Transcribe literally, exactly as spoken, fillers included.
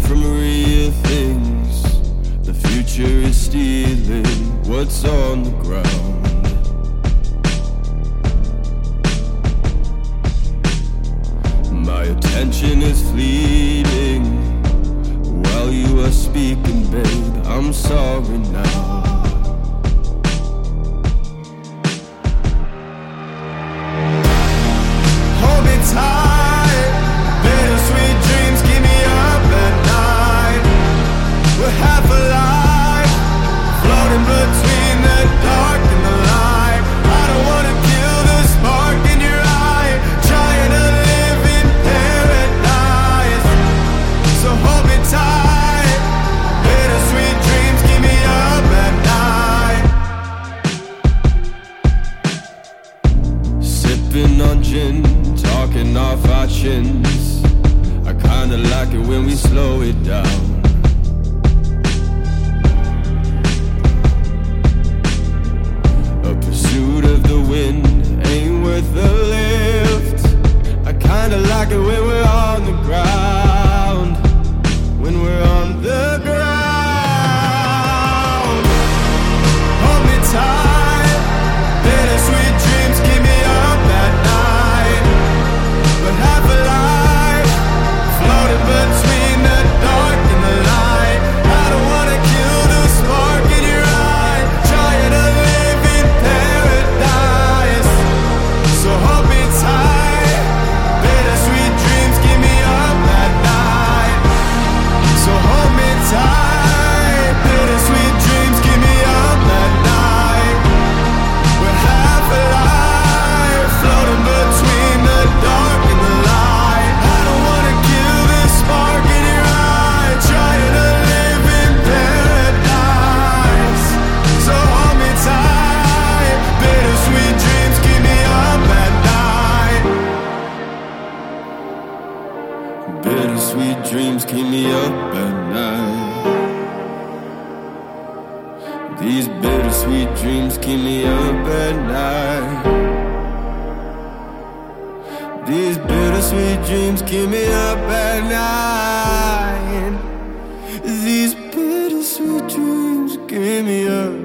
from real things. The future is stealing what's on the ground. My attention is fleeting while you are speaking, babe. I'm sorry now. Hold me tight, bittersweet dreams keep me up at night. We're half alive, floating between the dark and the light. I don't wanna kill the spark in your eye, trying to live in paradise. So hold me tight, bittersweet dreams keep me up at night. Sipping on gin, talking off our chins. I kinda like it when we slow it down. A pursuit of the wind ain't worth the lift. I kinda like it when we're on the ground. When we're on the ground. Hold me tight, bittersweet dreams keep me up at night. But half alive, floating between the dark and the light. I don't wanna kill the spark in your eye, trying to live in paradise. So hold me tight, bittersweet dreams keep me up at night. So hold me tight, bittersweet dreams keep me up at night. We're half alive, floating between the dark and the light. I don't wanna kill this spark in your eye, trying to live in paradise. So hold me tight, bittersweet dreams keep me up at night. Bittersweet dreams keep me up at night. These bittersweet dreams keep me up at night. These bittersweet dreams keep me up at night. These bittersweet dreams keep me up